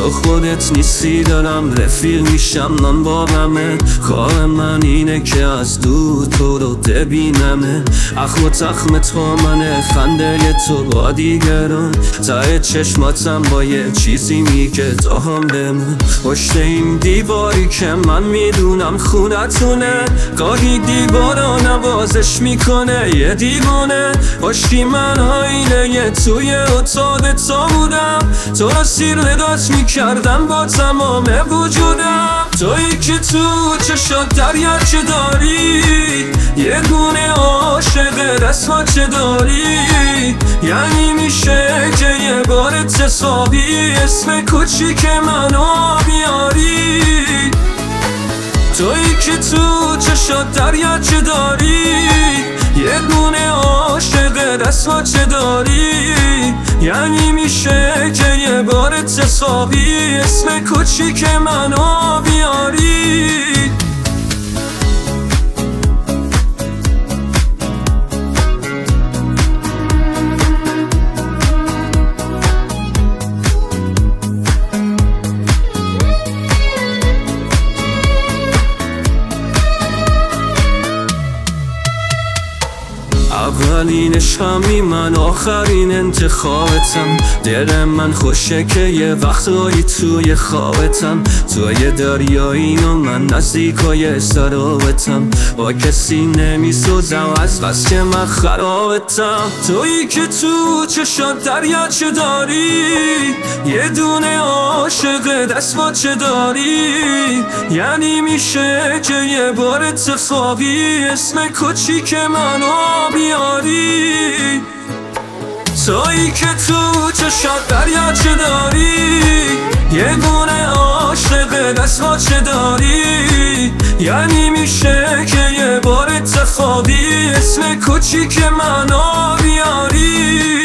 تو خودت نیستی دارم رفیق میشم نان بارمه. کار من اینه که از دور تو رو ببینمه. اخم و تخم تو منه، خنده تو با دیگران. ته چشماتم با یه چیزی میگه داهم به من. پشت این دیواری که من میدونم خونتونه، گاهی دیوارا نوازش میکنه یه دیوانه. باشی من آینه توی اتاق تو بودم، تو رو سیر نداز میکردم با تمام وجودم. تویی که تو چشات دریاچه داری، یه دونه عاشق رسماچه داری. یعنی میشه که یه بار حسابی اسم کوچیک منو بیاری. تویی که تو چشات دریاچه داری، یه دونه عاشق رسماچه داری. یعنی میشه که یه بار حسابی اسم کوچیک منو بیاری. اولینش همی من، آخرین انتخابتم. دل من خوشه که یه وقتایی توی خوابتم. توی دریایی و من نزدیکای سرابتم. با کسی نمیسوزم از بس که من خرابتم. تویی که تو چشات دریاچه داری، یه دونه عاشق دستپاچه داری. یعنی میشه که یه بار اتفاقی اسم کوچیک منو بیاری. تویی که تو چشات دریاچه داری، یه دونه عاشق دستپاچه داری. یعنی میشه که یه بار اتفاقی اسم کوچیک منو بیاری.